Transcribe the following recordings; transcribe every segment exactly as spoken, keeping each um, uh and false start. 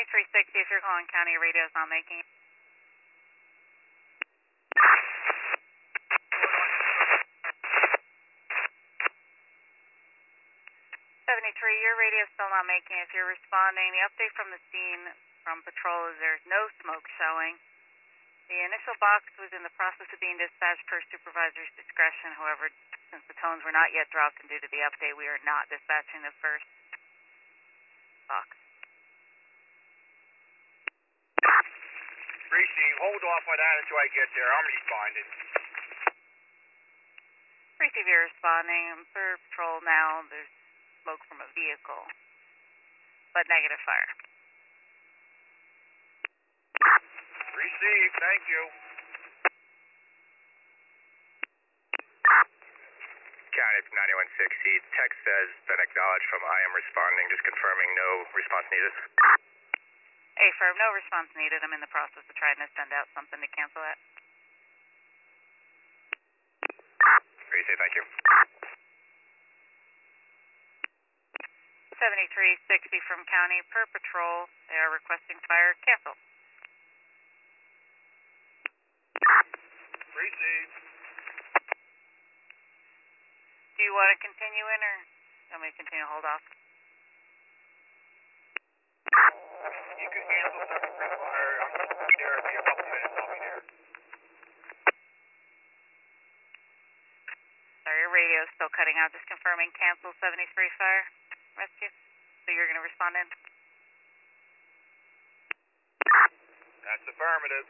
seventy-three sixty, if you're calling county, your radio's not making it. seventy-three, your radio's still not making it. If you're responding, the update from the scene from patrol is there's no smoke showing. The initial box was in the process of being dispatched per supervisor's discretion. However, since the tones were not yet dropped and due to the update, we are not dispatching the first box. Receive, hold off on that until I get there. I'm responding. Receive, you're responding. Per patrol now, there's smoke from a vehicle, but negative fire. Receive, thank you. County, it's ninety-one sixty. Text says been acknowledged from I am responding, just confirming no response needed. Hey, firm, no response needed. I'm in the process of trying to send out something to cancel that. Receive, thank you. seventy-three sixty from county, per patrol. They are requesting fire cancel. Receive. Do you want to continue in, or you want me to continue to hold off? You can cancel seventy-three fire. I'm going to be there. It'll be a couple minutes. I'll be there. Sorry, your radio's still cutting out. Just confirming cancel seventy-three fire rescue. So you're going to respond in? That's affirmative.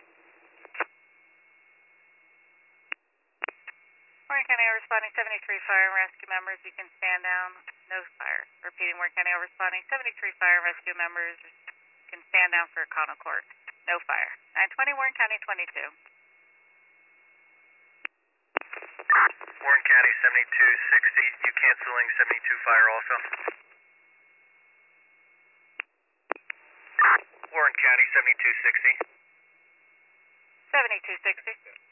Warren County responding seventy-three fire and rescue members. You can stand down. No fire. Repeating, Warren County responding seventy-three fire and rescue members. You can stand down for Econo Court. No fire. nine twenty Warren County twenty-two. Warren County seventy-two sixty. You canceling seventy-two fire also? Warren County seventy-two sixty. seventy-two sixty.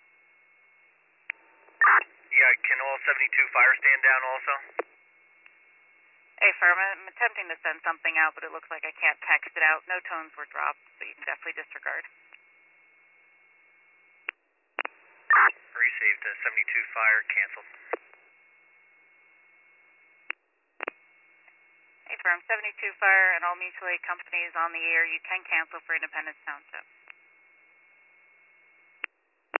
Yeah, can all seventy-two fire stand down also? Hey, firm, I'm attempting to send something out, but it looks like I can't text it out. No tones were dropped, so you can definitely disregard. Received. Uh, seventy-two fire canceled. Hey, firm, seventy-two fire and all mutual aid companies on the air. You can cancel for Independence Township.